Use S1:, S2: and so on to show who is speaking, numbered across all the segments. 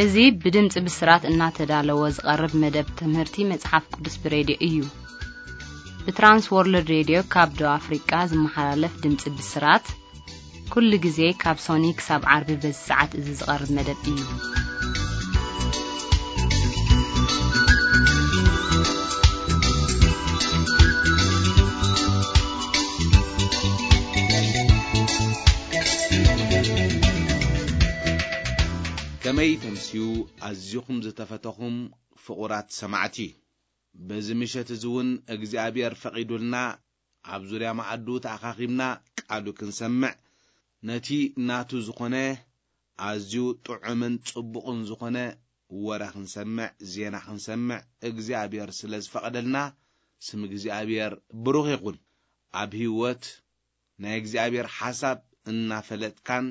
S1: እዙي بدمጽ بسرات እናተዳለወ ዝቀርብ መደብ ትምህርቲ መጽሐፍ ቅዱስ ብሬዲዮ እዩ በትራንስ ወርልድ ሬዲዮ ካብ ደቡብ አፍሪካ ዝመሓላለፍ ድምጽ ብስራት ኩሉ ግዜ ካብ ሶኒክ ሳብ ዓርቢ በሰዓት እዚ ዝቀርብ መደብ እዩ
S2: كمي تمسيو أزيكم زتفتخم فقرات سمعتي بزمشة زون أجزابير فقيدولنا عبزوريا معدو تأخاخيمنا قالو كنسمع نتي ناتو زخنه أزيو طعمن صبقن زخنه ورا خنسمع زينا خنسمع أجزابير سلز فقدلنا سم أجزابير بروخ يقول أبهيوت نا أجزابير حسب إن فلت كان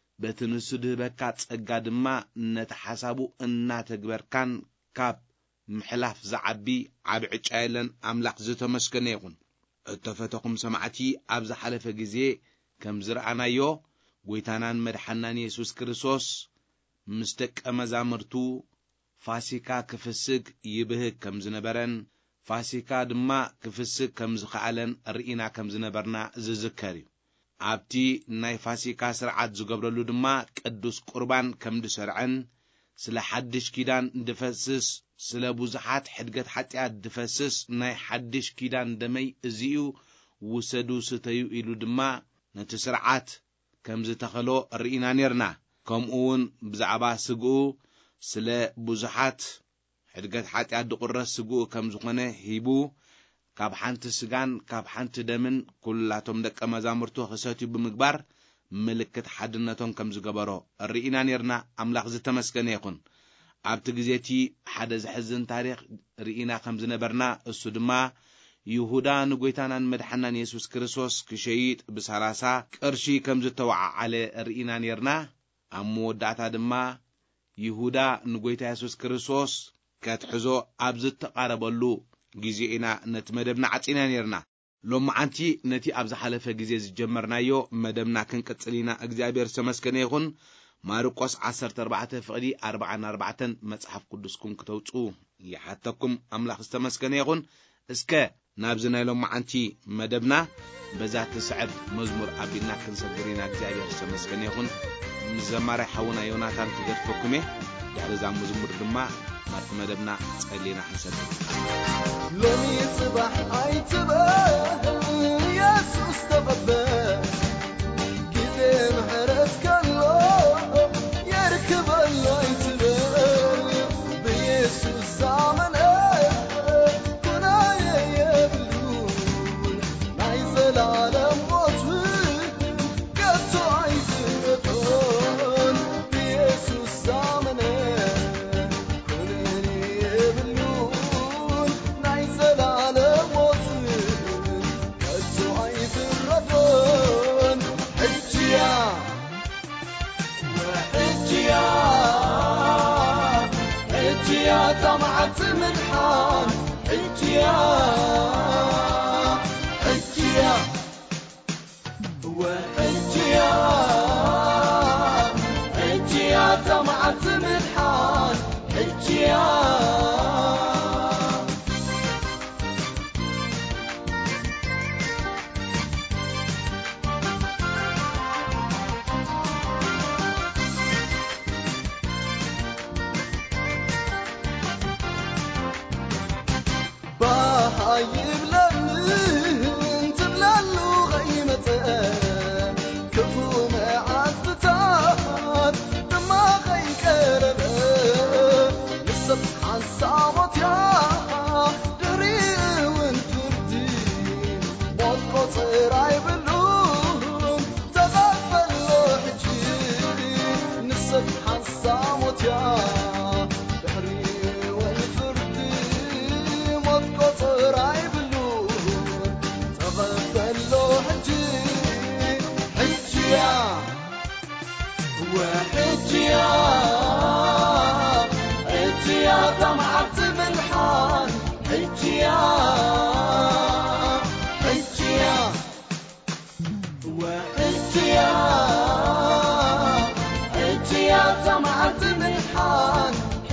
S2: بتنسده بكات أقادما نتحسبو إن تكبر كان كاب محلاف زعبي عبعج عيلن أملاق زيتو مسكن يغن اتفتقم سمعتي أبز حلف جزي كم زرعنا يو ويتانان مدحنان يسوس كريسوس مستك أمزامرتو فاسيكا كفسك يبهك كم زنبرن فاسيكا دما كفسك كم زخعلن رئينا كم زنبرنا زذكري عبتي ناي فاسيكا سرعات زقبرلو دما قدوس قربان كم دسرعن سلا حدش كيدان دفسس سلا بوزحات حدقت حتيات دفسس ناي حدش كيدان دمي ازيو وسدو ستيو إلو دما نتسرعات كم زتخلو الرئينا نيرنا كم اون بزعبا سقو سلا بوزحات حدقت حتيات دقرس سقو كم زخونه هيبو كاب حانت سجان كاب حانت دمن كلاتهم دك مزامرتو خساتي بمقبار ملكت حدنتهم كم زقبرو الرئينا نيرنا أملاق زتمسكن يكون عبت جزيتي حدز حزن تاريخ رئينا كم زنبرنا السدما يهودا نقويتانا مدحنا يسوس كريسوس كشيء بسراسة كرشي كم زتوعى على الرئينا نيرنا أمو داتا دما يهودا نقويتا يسوس كريسوس كاتحزو أبزت تقاربلو جزينا نتمدبنا عطينا نيرنا لما عنتي نتي أبز حلفة جزيز جمرنا يو مدبنا كن كتسلينا أجزابير سمسكن يخون مارقوس 14 فقدي 44 مصحف قدسكم كتوصو يحتكم أملاخ استمسكن يخون اسكا نابزنا لما عنتي مدبنا بذات سعب مزمور أبينا كنسجرينا أجزابير سمسكن يخون مزمار حونا يوناتان كجدفكمه يعرض مزمور دما مات مدبنا تسألينا حسن
S3: لمي صباح عيتبه يسوس تقبل كده محرس كله يركب الله يتبه بيسوس زعمنا كنا يبلون نايزل عالم وطوي قدتو عيزتون بيسوس زعمنا طمعت منحان حجيا حجيا وحجيا حجيا طمعت منحان حجيا يبلن تبللو غيمته كفو معذبتات دما غي كرب السبحان صامت يا دري وانتردي بوقت راي بلون تغفل له حجي السبحان صامت يا حجيا طمعت بالحان حجيا حجيا وحجيا حجيا طمعت بالحان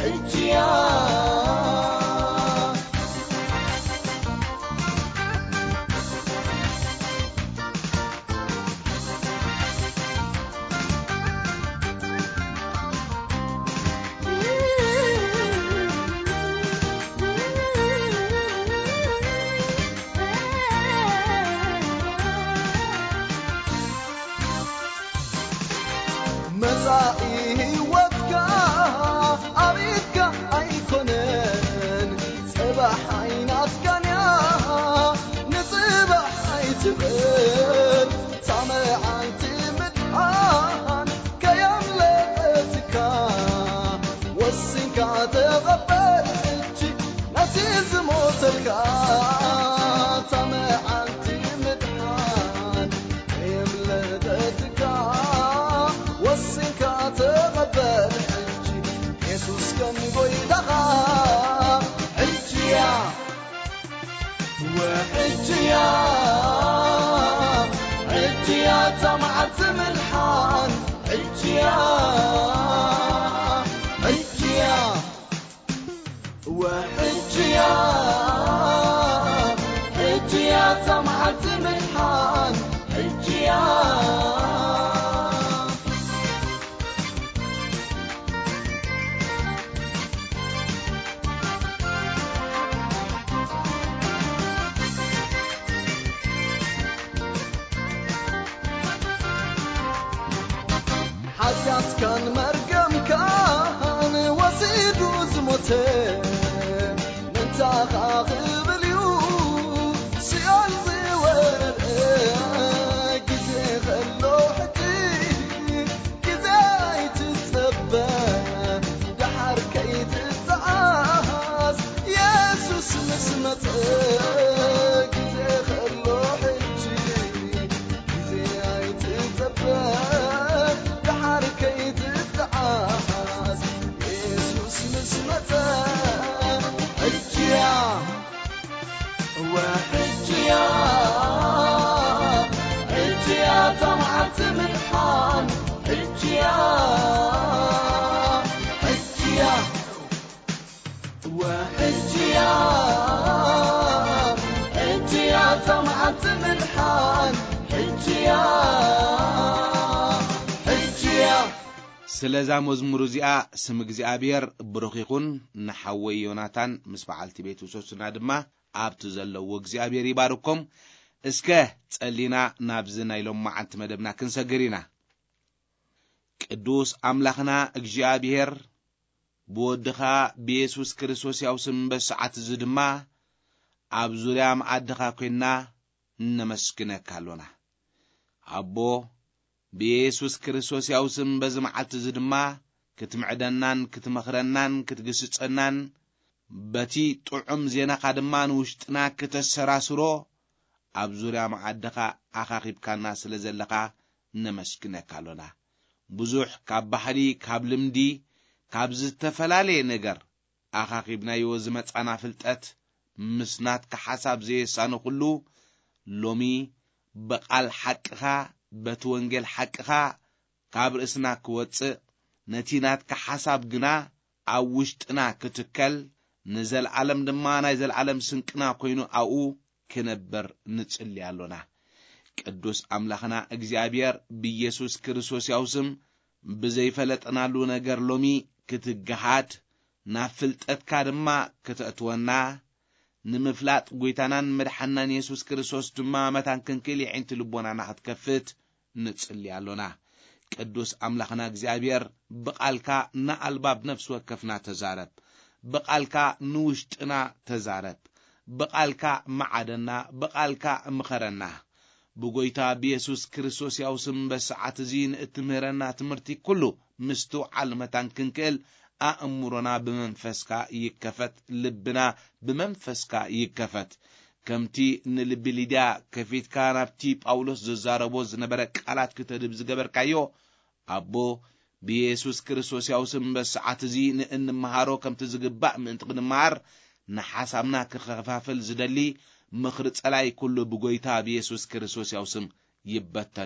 S2: ስለዛ መዝሙር እዚኣ ስም እግዚአብሔር ብሩኽ ይኹን ንሐወይ ዮናታን ምስ በዓልቲ ቤቱ ሶስና ድማ ኣብቲ ዘለዎ እግዚአብሔር ይባርኮም እስከ ጸሊና ናብዝ ናይሎም መዓልቲ መደብና ክንሰግሪና ቅዱስ አምላኽና እግዚአብሔር ብወድኻ በኢየሱስ ክርስቶስ ያው ስም በሰዓት እዚ ድማ ኣብ ዙርያ ማዕድኻ ኮይና ነመስግነካሎና አቦ በኢየሱስ ክርስቶስ ያው ስም በዝመዓት እዚ ድማ ክትምዕደናን ክትመኽረናን ክትግስጸናን በቲ ጡዑም ዜናኻ ድማ ንውሽጥና ክትሰራስሮ ኣብ ዙርያ ማዕድኻ ኣኻኺብካና ስለ ዘለኻ ነመስግነካሎና ብዙሕ ካብ ባህሊ ካብ ልምዲ ካብ ዝተፈላለየ ነገር ኣኻኺብናዮ ዝመጻና ፍልጠት ምስናት ከሓሳብ ዘየሳኑ ኩሉ ሎሚ በቃል ሐቅኻ በትወንጌል ሐቅኻ ካብ ርእስና ክወጽእ ነቲናት ከሓሳብ ግና ኣብ ውሽጥና ክትከል ንዘልዓለም ድማ ናይ ዘልዓለም ስንቅና ኮይኑ ኣኡ ክነበር ንጽልያሎና ቅዱስ አምላኽና እግዚአብሔር በኢየሱስ ክርስቶስ ያው ስም ብዘይፈለጥናሉ ነገር ሎሚ ክትገሃድ ናፍልጠትካ ድማ ክትእትወና ንምፍላጥ ጎይታናን መድሓናን ኢየሱስ ክርስቶስ ድማ መታን ክንክል ይዕንቲ ልቦናና ክትከፍት ንጽልያሎና ቅዱስ አምላኽና እግዚአብሔር በቃልካ ናአልባብ ነፍስ ወከፍና ተዛረብ በቃልካ ንውሽጥና ተዛረብ በቃልካ ማዓደና በቃልካ ምኸረና ብጎይታ በኢየሱስ ክርስቶስ ያው ስም በሰዓት እዚ ንእትምህረና ትምህርቲ ኩሉ ምስቱ ዓልመታን ክንክል አእምሮና በመንፈስካ ይከፈት ልብና በመንፈስካ ይከፈት ከምቲ ንልብ ሊዳ ከፊትካ ናብቲ ጳውሎስ ዘዛረቦ ዝነበረ ቃላት ክትድብ ዝገበርካዮ አቦ በኢየሱስ ክርስቶስ ያው ስም በሰዓት እዚ ንእንመሃሮ ከምቲ ዝግባእ ምእንቲ ክንመሃር ንሓሳብና ክኸፋፈል ዝደሊ ምኽሪ ጸላይ ኩሉ ብጎይታ በኢየሱስ ክርስቶስ ያው ስም ይበተን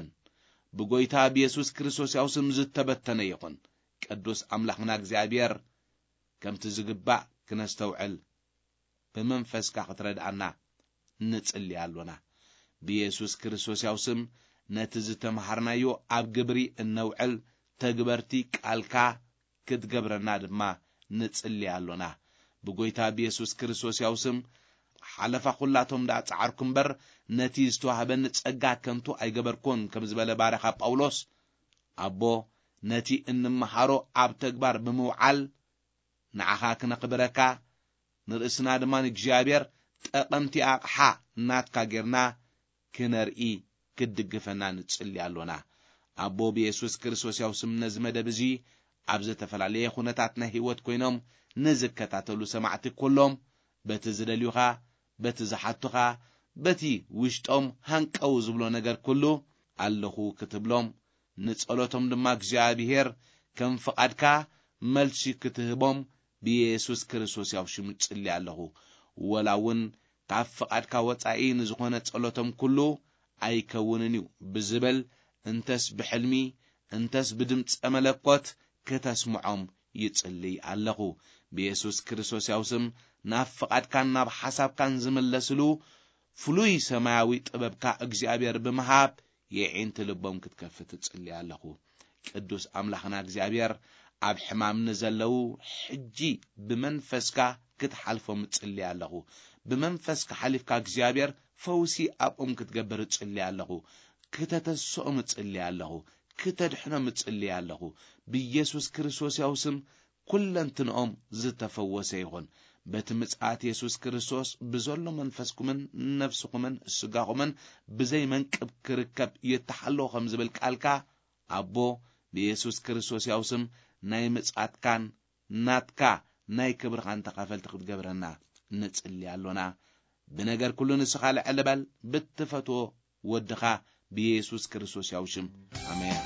S2: ብጎይታ በኢየሱስ ክርስቶስ ያው ስም ዝተበተነ ይኹን ቅዱስ አምላኽና እግዚአብሔር كم تزقبع كنستوعل بمنفسك خطردعنا نصلي علونا بيسوس كريستوس يوسم نتز تمحرنايو اب جبري النوعل تجبرتي قالكا كتجبرنا دما نصلي علونا بغويتا بيسوس كريستوس يوسم حلفا خلاتهم دا صعركم بر نتي استوهبن صقا كنتو ايغبركون كمزبله بارخا باولوس ابو نتي انمحارو اب تجبر بموعل نعها كنقبركا نرسنا دمان እግዚአብሔር ጠቀምቲ አቅሓ ናትካ ጌርና ክነርኢ ክድግፈና ንጽልይ አሎና አቦ በኢየሱስ ክርስቶስ ያው ስም ነዝመደብዚ አብዘ ተፈላለየ ኹነታትና ህይወት ኮይኖም ንዝከታተሉ ሰማዕቲ ኩሎም በቲ ዝደልዩኻ በቲ ዝሓቱኻ በቲ ውሽጦም ሃንቀው ዝብሎ ነገር ኩሉ ኣለኹ ክትብሎም ንጸሎቶም ድማ እግዚአብሔር ከም ፍቃድካ መልሲ ክትህቦም بيسوس كريستوس يوشم تصلي عليه ولاون كاف فقدك وصاي نزخونه صلوتهم كله ايكوننيو بزبل انتس بحلمي انتس بدمص ملكوت كتسمعهم يصلي عليه بيسوس كريستوس يوسم ناف فقدكنا بحسابكن زملسلو فلوي سماوي طببكا እግዚአብሔር بمحاب يعين تلبهم كتكفت تصلي عليه قدوس املاحنا እግዚአብሔር اب حمام نزلو حجي بمنفسك كتحلفهم تصلي عليه بمنفسك حلفك እግዚአብሔር فوسي ابم كتجبر تصلي عليه كتتسؤم تصلي عليه كتدحنم تصلي عليه بيسوس كريستوس يوسم كلنتنهم زتفوسه يكون بتمصات يسوس كريستوس بزلو منفسكمن نفسكمن سغاكمن بزي منقب كركب يتحلو خمزبل قالكا ابو بيسوس كريستوس يوسم ناي مصاتكان ناتكا ناي كبرخان تقافل تقبرنا نصلي علونا بنجر كل نسخال علبال بتفتو ودخا بيسوس كريستوس يوشم امين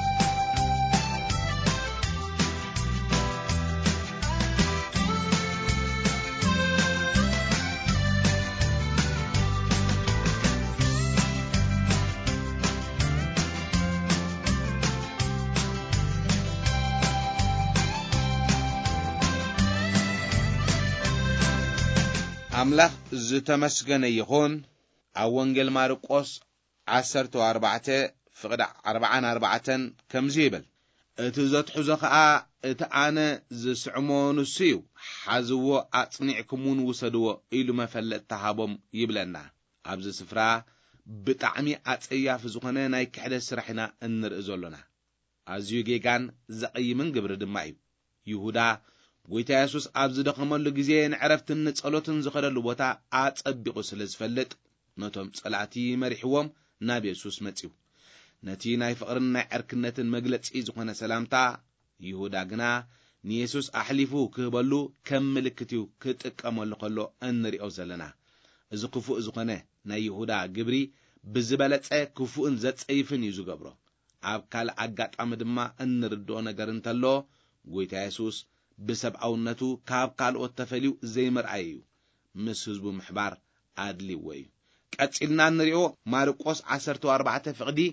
S2: أملاخ زتمسجن يخون أونجل مارقوس 14 فقد 44 كم زيبل اتزت حزقا اتعانى زسعمون السيو حزو أصنعكمون وسدو إلو مفلت تهابهم يبلنا أبز سفرا بتعمي أتأيا في زخنا نايك حدا سرحنا النر إزولنا أزيو جيغان زقي من قبر دمائي يهودا ويتا يسوس أبز دقمال لغزيين عرفتن نتسألوتن زخرلو بوتا أتصبقو سلزفلت نوتهم صلاتي مريحوهم نابي يسوس متسيو نتي ناي فقرنا عركنتن مجلت إزخنا سلامتا يهودا قنا نيسوس أحلفو كهبالو كم ملكتيو كتقامل لقلو أنري أوزلنا إذا كفو إزخنا نا يهودا قبري بزبالت كفو انزت أيفن يزو قبرو عبكال عقات عمدما أنردو نقرنتالو ويتا يسوس بسبعونتو كاب قالو التفليو زي مرعيو مس حزبو محبار عدلي وي قصلنا نريو مارقوس 14 فقدي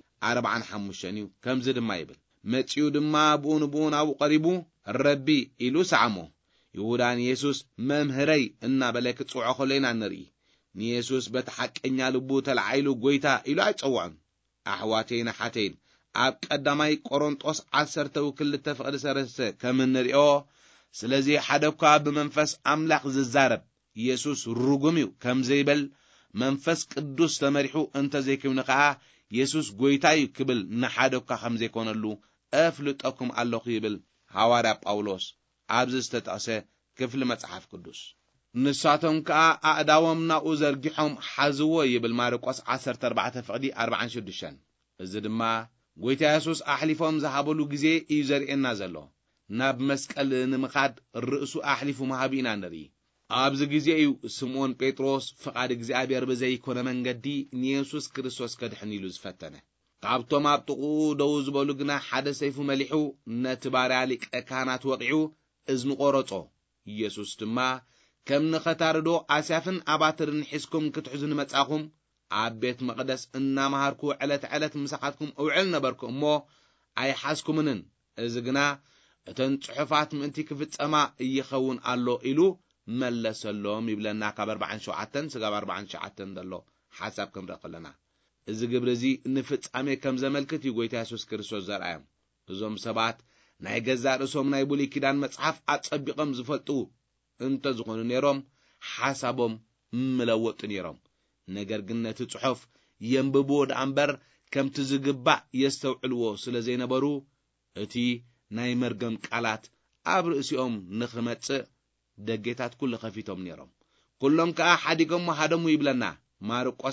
S2: 45 كم زد ما يبل متيو دما بون ابو قريبو ربي إلو سعمو يهودان يسوس ممهري إنا بلاك تصوعو خلينا نري نيسوس بتحقنيا لبو تلعيلو غويتا إلو أيصوعن أحواتين حاتين أب قداماي قرنطوس 10 كلت فقد سرسه كم نريو سلازي حدوكا بمنفس أملاق ززارب يسوس رغميو كم زيبل منفس قدوس تمريحو انت زيكيو نقاع يسوس غويتاي كبل نحادوكا خم زيكونلو أفلتكم الله يبل حوارا باولوس عبزز تتأسي كفل مصحف قدوس نساتهم كا أعداومنا أزرقحهم حزوه يبل مارقوس 14 فقدي 46 الزدما غويتا يسوس أحلفهم زحابلو جزي يزرقنا زلو ناب مسكال نمخاد الرئسو أحلفو مهابينا نري أبز جزيو سمون بيتروس فقاد እግዚአብሔር بزي كون منجدي نيسوس كريستوس كدحنيلو زفتنه قابتو مابطقو دوز بولغنا حدا سيفو مليحو نتباري عليك كانات وقعو ازن قرطو يسوس دما كم نختاردو اسافن اباترن حسكم كتحزن مصاخم عبيت مقدس انا مهاركو علت مساحاتكم اوعل نبركم مو اي حاسكمنن ازغنا እተን ጽሑፋት ምእንቲ ክፍጸማ ይኸውን ኣሎ ኢሉ መለሰሎም ይብለና ካብ 47 ስጋብ 49 ደሎ ሓሳብ ክንርኢ ከለና እዚ ግብሪ እዚ ንፍጻሜ ከም ዘመልክት ጎይታ ኢየሱስ ክርስቶስ ዘርአዮም እዞም ሰባት ናይ ገዛ ርእሶም ናይ ብሉይ ኪዳን መጽሓፍ አጸቢቆም ዝፈልጡ እንተ ዝኾኑ ነይሮም ሓሳቦም ምለወጡ ነይሮም ነገር ግን ነቲ ጽሑፍ የንብብዎ ዳእምበር ከምቲ ዝግባእ የስተውዕልዎ ስለ ዘይነበሩ እቲ ናይ መርገም ቃላት ኣብ ርእሲኦም ንኽመጽእ ደጌታት ኩሉ ኸፊቶም ነይሮም ኩሎም ከዓ ሓዲጎም ሃደሙ ይብለና ማርቆስ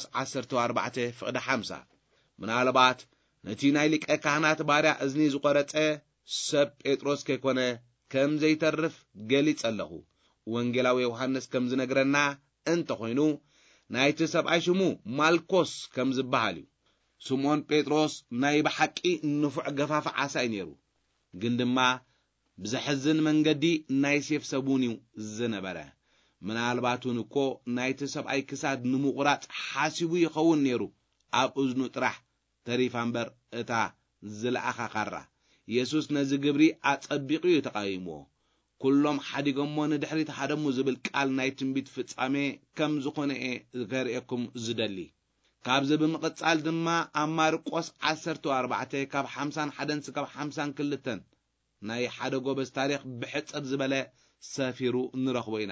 S2: 14:50 ምናልባት ነቲ ናይ ሊቀ ካህናት ባርያ እዝኒ ዝቆረጸ ሰብ ጴጥሮስ ከይኮነ ከም ዘይተርፍ ገሊጽ ኣለኹ ወንጌላዊ ዮሐንስ ከም ዝነግረና እንተ ኮይኑ ናይቲ ሰብኣይ ሽሙ ማልኮስ ከም ዝበሃል እዩ ስምዖን ጴጥሮስ ናይ ብሓቂ ንፉዕ ገፋፍ ዓሳይ ነይሩ ግን ድማ ብዘሕዝን መንገዲ ናይ ሴፍ ሰቡን እዩ ዝነበረ ምናልባቱን እኮ ናይቲ ሰብኣይ ክሳድ ንምቑራጽ ሓሲቡ ይኸውን ነይሩ ኣብ እዝኑ ጥራሕ ተሪፋ እምበር እታ ዝለኣኻ ካራ ኢየሱስ ነዚ ግብሪ አጸቢቑ ተቃይምዎ ኩሎም ሓዲጎሞ ንድሕሪት ሓደሙ ዝብል ቃል ናይ ትንቢት ፍጻሜ ከም ዝኾነ ገርኤኩም ዝደሊ ካብዚ ብምቕጻል ድማ ኣብ ማርቆስ 14 ካብ 51 ስጋብ 52 ናይ ሓደ ጎበዝ ታሪኽ ብሕጽር ዝበለ ሰፊሩ ንረኽቦ ኢና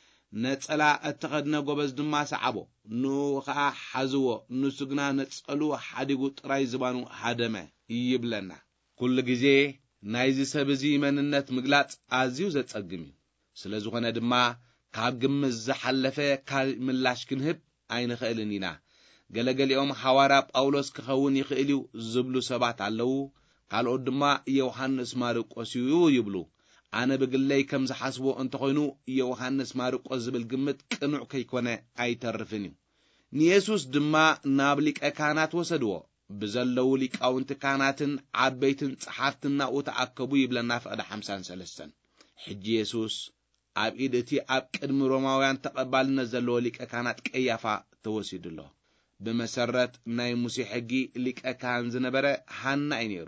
S2: ነጸላ እተኸድነ ጎበዝ ድማ ሰዓቦ ንኸዓ ሓዝዎ ንሱግና ነጸሉ ሓዲጉ ጥራይ ዝባኑ ሃደመ ይብለና ኩሉ ግዜ ናይዚ ሰብ እዚ መንነት ምግላጽ ኣዝዩ ዘጸግም እዩ ስለ ዝኾነ ድማ ካብ ግምት ዝሓለፈ ካልእ ምላሽ ክንህብ ኣይንኽእልን ኢና ገለገሊኦም ሐዋርያ ጳውሎስ ክኸውን ይኽእል እዩ ዝብሉ ሰባት ኣለዉ ካልኦት ድማ ዮሐንስ ማርቆስ እዩ ይብሉ ኣነ ብግለይ ከም ዝሓስቦ እንተኾይኑ ዮሐንስ ማርቆስ ዝብል ግምት ቅኑዕ ከይኮነ ኣይተርፍን እዩ ንኢየሱስ ድማ ናብ ሊቀ ካህናት ወሰድዎ ብዘለዉ ሊቃውንቲ ካህናትን ዓበይትን ጸሓፍትን ናብኡ ተኣከቡ ይብለና ፍቅደ 53 ሕጂ ኢየሱስ ኣብ ኢድ እቲ ኣብ ቅድሚ ሮማውያን ተቐባልነት ዘለዎ ሊቀ ካህናት ቀያፋ ተወሲዱሎ ብመሰረት ናይ ሙሴ ሕጊ ሊቀ ካህን ዝነበረ ሃና እዩ ነይሩ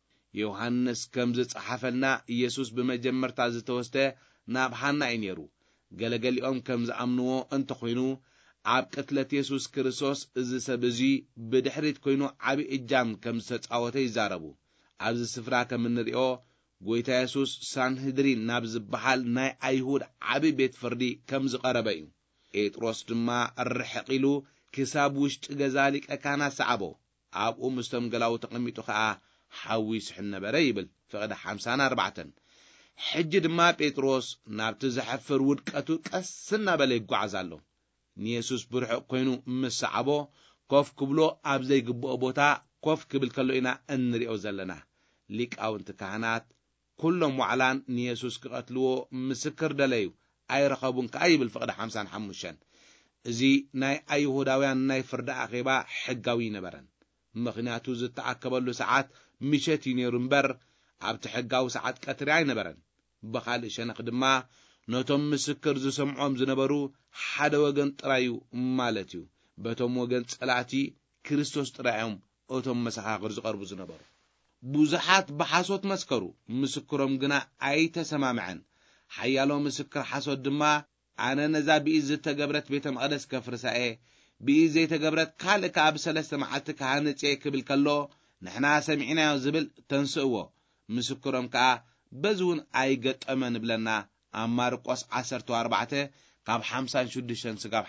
S2: ዮሐንስ ከም ዝጸሓፈልና ኢየሱስ ብመጀመርታ ዝተወስደ ናብ ሃና እዩ ነይሩ ገለገሊኦም ከም ዝኣምንዎ እንተኾይኑ ኣብ ቅትለት ኢየሱስ ክርስቶስ እዚ ሰብ እዚ ብድሕሪት ኮይኑ ዓቢ እጃም ከም ዝተጻወተ ይዛረቡ ኣብዚ ስፍራ ከም እንሪኦ ጎይታ ኢየሱስ ሳንህድሪን ናብ ዝበሃል ናይ ኣይሁድ ዓቢ ቤት ፍርዲ ከም ዝቐረበ እዩ ጴጥሮስ ድማ ርሕቕ ኢሉ ክሳብ ውሽጢ ገዛ ሊቀ ካህናት ሰዓቦ ኣብኡ ምስቶም ገላው ተቐሚጡ ከዓ ሓዊ ይስሕብ ነበረ ይብል ፍቅደ 54 ሕጂ ድማ ጴጥሮስ ናብቲ ዘሕፍር ውድቀቱ ቀስ እናበለ ይጓዓዝ ኣሎ ንኢየሱስ ብርሑቕ ኮይኑ ምስ ሰዓቦ ኮፍ ክብሎ ኣብ ዘይግብኦ ቦታ ኮፍ ክብል ከሎ ኢና እንሪኦ ዘለና ሊቃውንቲ ካህናት ኩሎም ዋዕላን ንኢየሱስ ክቐትልዎ ምስክር ደለዩ ኣይረኸቡን ከዓ ይብል ፍቅደ 55 እዚ ናይ ኣይሁዳውያን ናይ ፍርዲ ኣኼባ ሕጋዊ ነበረን ምኽንያቱ ዝተኣከበሉ ሰዓት ምሸት ነይሩ እምበር ኣብቲ ሕጋዊ ሰዓት ቀትሪ ኣይነበረን ብኻልእ ሸነኽ ድማ ነቶም ምስክር ዝሰምዖም ዝነበሩ ሓደ ወገን ጥራዩ ማለት እዩ በቶም ወገን ጸላእቲ ክርስቶስ ጥራዮም እቶም መሰኻኽር ዝቐርቡ ዝነበሩ ብዙሓት ብሓሶት መስከሩ ምስክሮም ግና ኣይተሰማምዐን ሓያሎ ምስክር ሓሶት ድማ ኣነ ነዛ ብኢድ ዝተገብረት ቤተ መቕደስ ከፍርሳኤ ብኢድ ዘይተገብረት ካልእ ካብ 3 መዓልቲ ካህንፄ ክብል ከሎ ንሕና ሰሚዕናዮ ዝብል ተንስእዎ ምስክሮም ከዓ በዝውን ኣይገጠመን ብለና ኣብ ማርቆስ 14 ካብ 56 ስጋብ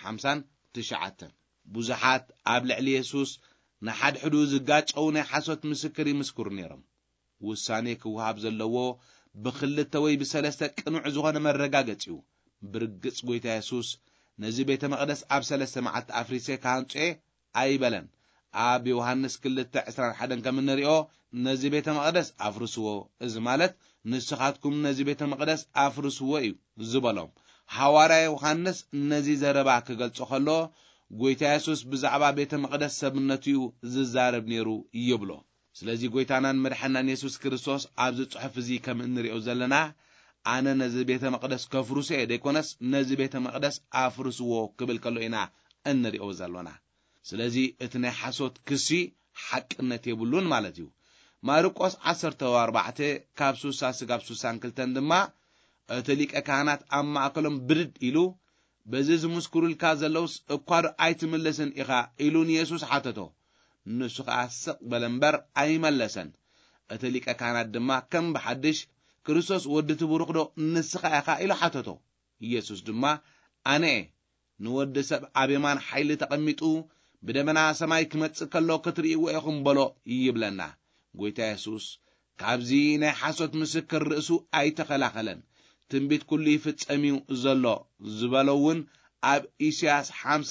S2: 59 ብዙሓት ኣብ ልዕሊ ኢየሱስ ንሓድሕዱ ዝጋጨው ናይ ሓሶት ምስክር ይምስክሩ ነይሮም ውሳኔ ክወሃብ ዘለዎ ብክልተ ወይ ብሰለስተ ቅኑዕ ዝኾነ መረጋገፂ እዩ ብርግጽ ጎይታ ኢየሱስ ነዚ ቤተ መቕደስ ኣብ 3 መዓልቲ ኣፍሪሴ ካህንፄ ኣይበለን ኣብ ዮሐንስ 2:21 ከም እንሪኦ ነዚ ቤተ መቕደስ ኣፍርስዎ እዚ ማለት ንስኻትኩም ነዚ ቤተ መቕደስ ኣፍርስዎ እዩ ዝበሎም ሐዋርያ ዮሐንስ ነዚ ዘረባ ክገልጾ ከሎ ጎይታ ኢየሱስ ብዛዕባ ቤተ መቕደስ ሰብነቱ ዝዛረብ ነይሩ ይብሎ ስለዚ ጎይታናን መድሓናን ኢየሱስ ክርስቶስ ኣብዚ ጽሑፍ እዚ ከም እንሪኦ ዘለና ኣነ ነዚ ቤተ መቕደስ ከፍርሶ ደይኮነስ ነዚ ቤተ መቕደስ ኣፍርስዎ ክብል ከሎ ኢና እንሪኦ ዘለና ስለዚ እቲ ናይ ሓሶት ክሲ ሓቅነት የብሉን ማለት እዩ ማርቆስ 14 ካብ 60 ስጋብ 62 ድማ እተሊቀ ካህናት ኣብ ማእከሎም ብድድ ኢሉ በዚ ዝምስክሩልካ ዘለውስ እኳዶ ኣይትመለስን ኢኻ ኢሉን ኢየሱስ ሓተቶ ንሱ ከዓ ስቕ በለምበር ኣይመለሰን እተሊቀ ካህናት ድማ ከም በሓድሽ ክርስቶስ ወዲ ትቡሩኽ ዶ ንስኻ ኢኻ ኢሉ ሓተቶ ኢየሱስ ድማ ኣነ ንወዲ ሰብ ኣብ የማን ሓይሊ ተቐሚጡ ብደመና ሰማይ ክመጽእ ከሎ ክትርእይዎ ኢኹም በሎ ይብለና ጎይታ ኢየሱስ ካብዚ ናይ ሓሶት ምስክር ርእሱ ኣይተኸላኸለን ትንቢት ኩሉ ይፍጸሚው ዘሎ ዝበለውን ኣብ ኢሳይያስ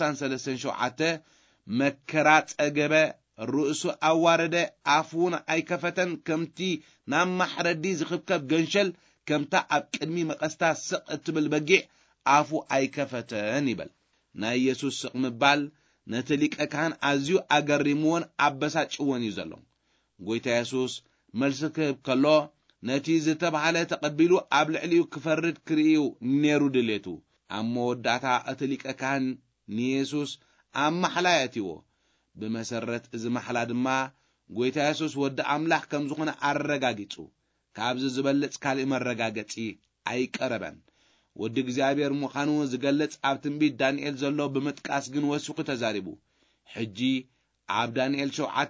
S2: 53:7 መከራ ጸገበ ርእሱ ኣዋረደ ኣፉን ኣይከፈተን ከምቲ ናብ ማሕረዲ ዝኽብከብ ገንሸል ከምታ ኣብ ቅድሚ መቐስታ ስቕ እትብል በጊዕ ኣፉ ኣይከፈተን ይበል ናይ ኢየሱስ ስቕ ምባል ነቲ ሊቀ ካህን ኣዝዩ ኣገሪምዎን ኣበሳጭዎን እዩ ዘሎ ጎይታ ኢየሱስ መልሲ ክህብ ከሎ ነቲ ዝተባሃለ ተቐቢሉ ኣብ ልዕሊኡ ክፈርድ ክርኢዩ ነይሩ ድሌቱ ኣብ መወዳእታ እቲ ሊቀ ካህን ንኢየሱስ ኣብ ማሕላ የእትይዎ ብመሰረት እዚ ማሕላ ድማ ጎይታ ኢየሱስ ወዲ ኣምላኽ ከም ዝኾነ ኣረጋጊጹ ካብዚ ዝበለጽ ካልእ መረጋገጺ ኣይቀረበን ወዲ እግዚአብሔር ምዃኑ ዝገልጽ ኣብ ትንቢት ዳንኤል ዘሎ ብምጥቃስ ግን ወሲኹ ተዛሪቡ ሕጂ ኣብ ዳንኤል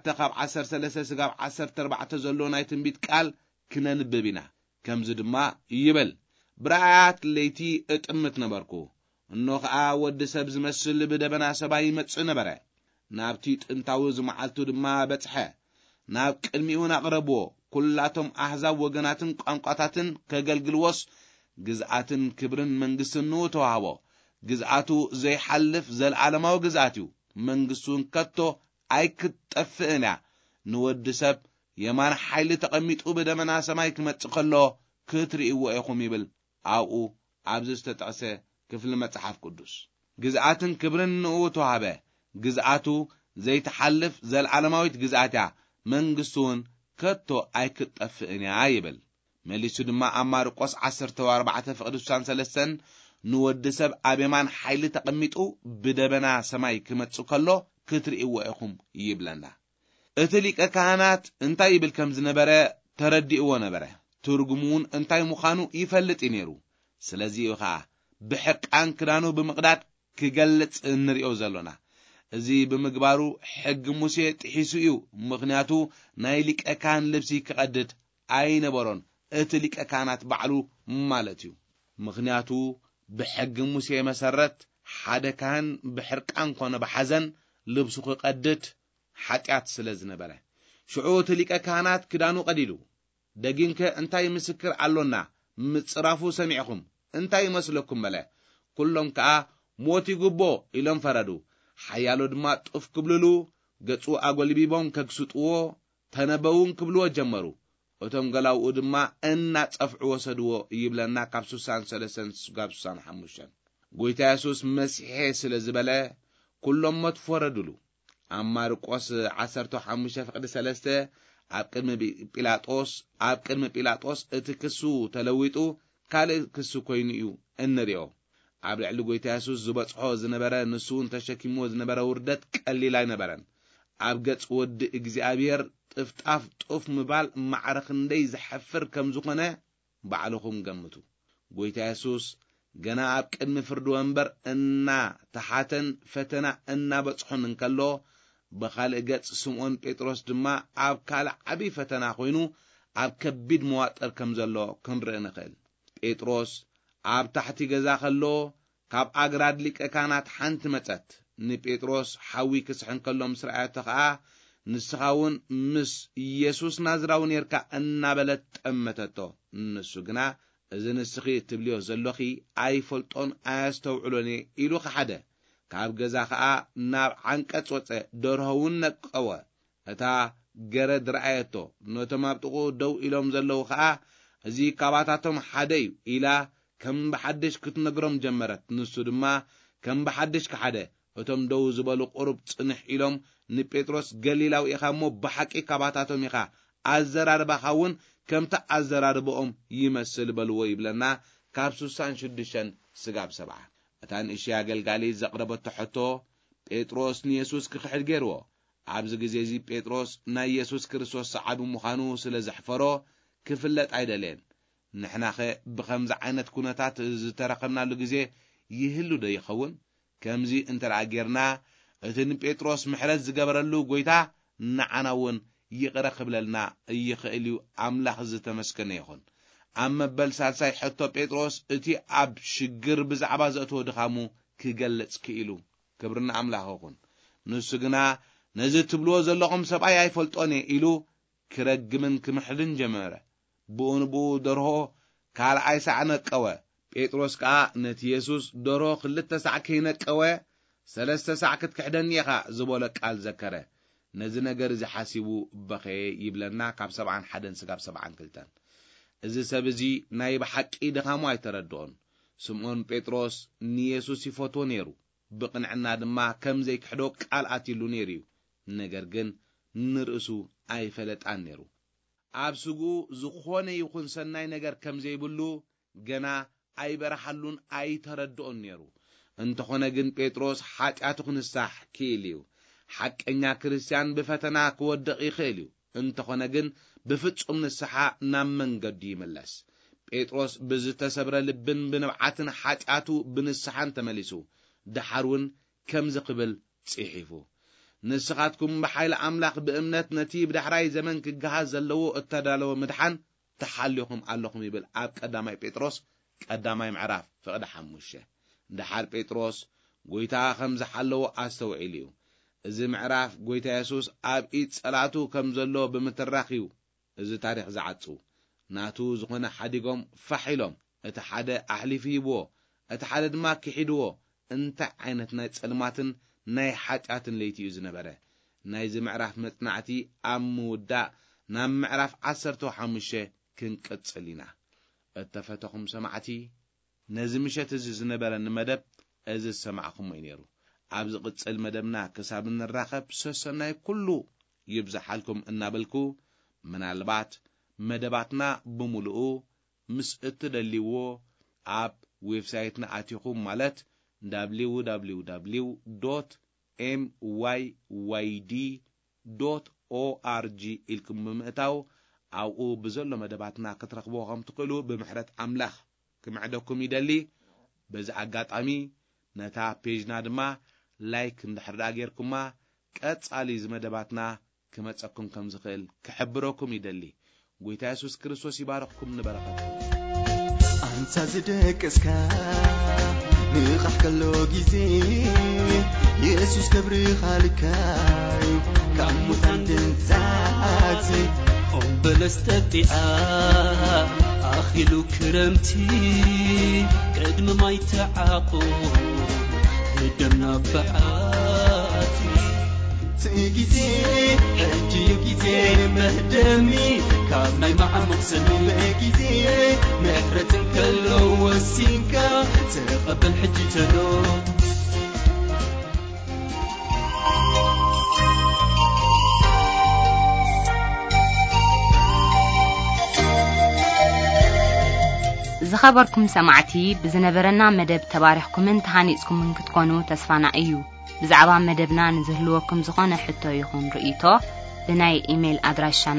S2: 7:13 ስጋብ 14 ዘሎ ናይ ትንቢት ቃል ክነንብብ ኢና ከምዚ ድማ ይብል ብራእያት ለይቲ እጥምት ነበርኩ እኖ ከዓ ወዲ ሰብ ዝመስል ብደበና ሰማይ ይመጽእ ነበረ ናብቲ ጥንታዊ ዝመዓልቱ ድማ በጽሐ ናብ ቅድሚኡን ኣቕረብዎ ኩላቶም ኣሕዛብ ወገናትን ቋንቋታትን ከገልግልዎስ ግዝኣትን ክብርን መንግስትን ተዋህቦ ግዝኣቱ ዘይሐልፍ ዘለዓለማዊ ግዝኣት እዩ መንግስቱን ከቶ ኣይክጠፍእና ንወዲ ሰብ የማን ሓይሊ ተቐሚጡ ብደመና ሰማይ ክመጽእ ከሎ ክትርእይዎ ኢኹም ይብል ኣብኡ ኣብዚ ዝተጠቕሰ ክፍሊ መጽሓፍ ቅዱስ ግዝኣትን ክብርን ተዋህበ ግዝኣቱ ዘይተሐልፍ ዘለዓለማዊት ግዝኣት መንግስቱን ከቶ ኣይክጠፍእና ይብል መሊሱ ድማ ኣብ ማርቆስ 14:3 ንወዲ ሰብ ኣብ የማን ሓይሊ ተቐሚጡ ብደበና ሰማይ ክመጽእ ከሎ ክትርእይዎ ኢኹም ይብለና እቲ ሊቀ ካህናት እንታይ ይብል ከም ዝነበረ ተረዲእዎ ነበረ ትርጉሙን እንታይ ምዃኑ ይፈልጥ ነይሩ ስለዚ ከዓ ብሕቃን ክዳኑ ብምቕዳድ ክገልጽ እንሪኦ ዘለና እዚ ብምግባሩ ሕጊ ሙሴ ጥሒሱ እዩ ምኽንያቱ ናይ ሊቀ ካህን ልብሲ ክቐድድ ኣይነበሮን እቲ ሊቀ ካህናት ባዕሉ ማለት እዩ ምኽንያቱ ብሕጊ ሙሴ መሰረት ሓደ ካህን ብሕርቃን ኮነ ብሓዘን ልብሱ ክቐድድ ሓጢአት ስለ ዝነበረ ሽዑ እቲ ሊቀ ካህናት ክዳኑ ቀዲዱ ደጊንከ እንታይ ምስክር ኣሎና ምጽራፉ ሰሚዕኹም እንታይ ይመስለኩም በለ ኩሎም ከዓ ሞት ይግቦ ኢሎም ፈረዱ ሓያሎ ድማ ጡፍ ክብልሉ ገጹ ኣጎልቢቦም ከግስጥዎ ተነበውን ክብልዎ ጀመሩ እቶም ገላውኡ ድማ እናጸፍዑ ወሰድዎ ይብለና ካብ 63:65 ጎይታ ኢየሱስ መሲሕ ስለ ዝበለ ኩሎም ሞት ፈረዱሉ ኣብ ማርቆስ 15:3 ኣብ ቅድሚ ጲላጦስ እቲ ክሱ ተለዊጡ ካልእ ክሱ ኮይኑ እዩ እንሪኦ ኣብ ልዕሊ ጎይታ ኢየሱስ ዝበጽሖ ዝነበረ ንሱን ተሸኪምዎ ዝነበረ ውርደት ቀሊል ኣይነበረን ኣብ ገጽ ወዲ እግዚአብሔር ጥፍጣፍ ጡፍ ምባል ማዕረኽ እንደይ ዝሕፍር ከም ዝኾነ ባዕልኹም ገምቱ ጎይታ ኢየሱስ ገና ኣብ ቅድሚ ፍርዲ ወንበር ተሓተን ፈተና በጽሖን እንከሎ ብኻልእ ገጽ ስምዖን ጴጥሮስ ድማ ኣብ ካልእ ዓብይ ፈተና ኮይኑ ኣብ ከቢድ መዋጥር ከም ዘሎ ክንርኢ ንኽእል ጴጥሮስ ኣብ ታሕቲ ገዛ ከሎ ካብ ኣግራድ ሊቀ ካህናት ሓንቲ መጸት ንጴጥሮስ ሓዊ ክስሕን ከሎ ምስ ረኣያቶ ከዓ ንስኻውን ምስ ኢየሱስ ናዝራዊ ነርካ እናበለት ጠመተቶ ንሱ ግና እዚ ንስኺ ትብልዮ ዘለኺ ኣይፈልጦን ኣያስተውዕሎኒ ኢሉ ሓደ ካብ ገዛ ከዓ ናብ ዓንቀጽ ወፀ ደርሆውን ነቀወ እታ ገረድ ረኣየቶ ነቶም ኣብ ጥቑ ደው ኢሎም ዘለዉ ከዓ እዚ ካባታቶም ሓደ እዩ ኢላ ከም በሓድሽ ክትነግሮም ጀመረት ንሱ ድማ ከም በሓድሽ ከሓደ እቶም ደው ዝበሉ ቁሩብ ጽንሕ ኢሎም ንጴጥሮስ ገሊላዊ ኢኻ እሞ ብሓቂ ካባታቶም ኢኻ ኣዘራርባኻውን ከምታ ኣዘራርቦኦም ይመስል በልዎ ይብለና ካብ 66:7 እታ ንእሽያ አገልጋሊ ዘቕረበቶ ሕቶ ጴጥሮስ ንኢየሱስ ክክሕድ ገይርዎ ኣብዚ ግዜ እዚ ጴጥሮስ ናይ ኢየሱስ ክርስቶስ ሰዓቢ ምዃኑ ስለ ዘሕፈሮ ክፍለጥ ኣይደለን። ንሕና ኸ ብከምዚ ዓይነት ኩነታት ዝተረኸብናሉ ግዜ ይህሉ ዶ ይኸውን? ከምዚ እንተራጌርና እቲ ንጴጥሮስ ምሕረት ዝገበረሉ ጎይታ ንዓና እውን ይቕረ ክብለልና ይኽእል እዩ። ኣምላኽ ዝተመስገነ ይኹን። ኣብ መበል ሳልሳይ ሕቶ ጴጥሮስ እቲ ኣብ ሽግር ብዛዕባ ዘእትዎ ድኻሙ ክገልጽ ክኢሉ ክብርና ኣምላኽ ይኹን። ንሱ ግና ነዚ ትብልዎ ዘለኹም ሰብኣይ ኣይፈልጦን ኢሉ ክረግምን ክምሕልን ጀመረ። ብኡንብኡ ደርሆ ካልኣይ ሳዕ ነቀወ። ጴጥሮስ ከዓ ነቲ ኢየሱስ ደርሆ 2 ሳዕ ከይነቀወ 3 ሳዕ ክትክሕደኒ ኢኻ ዝበሎ ቃል ዘከረ። ነዚ ነገር እዚ ሓሲቡ በኸየ ይብለና ካብ 71 ስጋብ 72። እዚ ሰብ እዚ ናይ ብሓቂ ድኻሙ ኣይተረድኦን። ስምዖን ጴጥሮስ ንኢየሱስ ይፈትዎ ነይሩ። ብቕንዕና ድማ ከም ዘይክሕዶ ቃል ኣትሉ ነይሩ እዩ። ነገር ግን ንርእሱ ኣይፈለጣን ነይሩ። ኣብ ስጉ ዝኾነ ይኹን ሰናይ ነገር ከም ዘይብሉ ገና ኣይበረሓሉን ኣይተረድኦን ነይሩ። እንተኾነ ግን ጴጥሮስ ሓጢኣቱ ክንሳሕ ክኢል እዩ። ሓቀኛ ክርስቲያን ብፈተና ክወድቕ ይኽእል እዩ። እንተኾነ ግን ብፍጹም ንስሓ ናብ መንገዱ ይመለስ። ጴጥሮስ ብዝተሰብረ ልብን ብንብዓትን ሓጢኣቱ ብንስሓን ተመሊሱ ድሓርውን ከም ዝኽብል ጽሒፉ። ንስኻትኩም ብሓይሊ ኣምላኽ ብእምነት ነቲ ብዳሕራይ ዘመን ክገሃዝ ዘለዎ እተዳለወ ምድሓን ተሓልኹም ኣለኹም ይብል ኣብ ቀዳማይ ጴጥሮስ ቀዳማይ ምዕራፍ ፍቕዲ 5። ድሓር ጴጥሮስ ጎይታ ከም ዝሓለዎ ኣስተውዒሉ እዩ። እዚ ምዕራፍ ጎይታ ኢየሱስ ኣብ ኢድ ጸላቱ ከም ዘሎ ብምትራኽ እዩ እዚ ታሪኽ ዝዓጹ። ናቱ ዝኾነ ሓዲጎም ፋሒሎም እቲ ሓደ ኣሕሊፉ ሂብዎ፣ እቲ ሓደ ድማ ክሒድዎ። እንታይ ዓይነት ናይ ጸልማትን ናይ ሓጢኣትን ለይቲ እዩ ዝነበረ። ናይዚ ምዕራፍ መጽናዕቲ ኣብ ምውዳእ ናብ ምዕራፍ 15 ክንቅጽል ኢና። እተፈተኹም ሰማዕቲ ነዚ ምሸት እዚ ዝነበረኒ መደብ እዚ ዝሰማዕኹም እዩ ነይሩ። ኣብ ዝቕጽል መደብና ክሳብ እንራኸብ ሰሰናይ ኩሉ ይብዛሓልኩም እናበልኩ ምናልባት መደባትና ብምሉኡ ምስ እትደልይዎ ኣብ ዌብሳይትና ኣቲኹም ማለት www.myyd.org ኢልኩም ብምእታው ኣብኡ ብዘሎ መደባትና ክትረኽቦ ከም ትኽእሉ ብምሕረት ኣምላኽ ክምዕደኩም ይደሊ። በዚ ኣጋጣሚ ነታ ፔጅና ድማ ላይክ እንድሕር ጌርኩማ ቀጻሊ ዝመደባትና ክመጸኩም ከም ዝኽእል ክሕብረኩም ይደሊ። ጎይታ ኢየሱስ ክርስቶስ ይባርኽኩም ንበረኸት።
S3: አንተ ዝደቅስካ ንኻሕ ከሎ ጊዜ ኢየሱስ ክብሪ ኻልካይ ካብ ሙታን ድንዛዝ
S4: በለስተጢኣ ኣኺሉ ክረምቲ ቅድሚ ማይ ተዓቑ ደምና በዓቲ
S3: ጊዜ ሕጂዩ ጊዜ መህደሚ ካብ ናይ መዓሙቕ ሰኒ ጊዜ ምሕረትን ከሎ ወሲንካ ተቐበል ሕጂ ተሎ
S1: ዝኸበርኩም ሰማዕቲ ብዝነበረና መደብ ተባሪኽኩምን ተሃኒጽኩምን ክትኮኑ ተስፋና እዩ። ብዛዕባ መደብና ንዝህልወኩም ዝኾነ ሕቶ ይኹን ርእይቶ ብናይ ኢሜል ኣድራሻና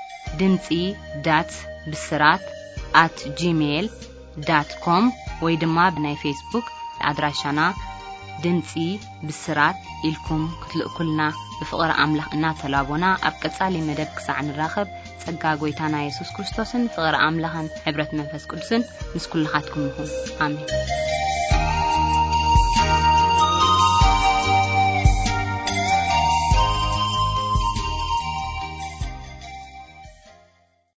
S1: dimci.bisrat@gmail.com ወይ ድማ ብናይ ፌስቡክ ኣድራሻና ድምፂ ብስራት ኢልኩም ክትልእኩልና ብፍቕሪ ኣምላኽ እናተላቦና ኣብ ቀጻሊ መደብ ክሳዕ ንራኸብ ጸጋ ጎይታና ኢየሱስ ክርስቶስን ፍቕሪ ኣምላኽን ሕብረት መንፈስ ቅዱስን ምስ ኩልኻትኩም ይኹን። ኣሜን።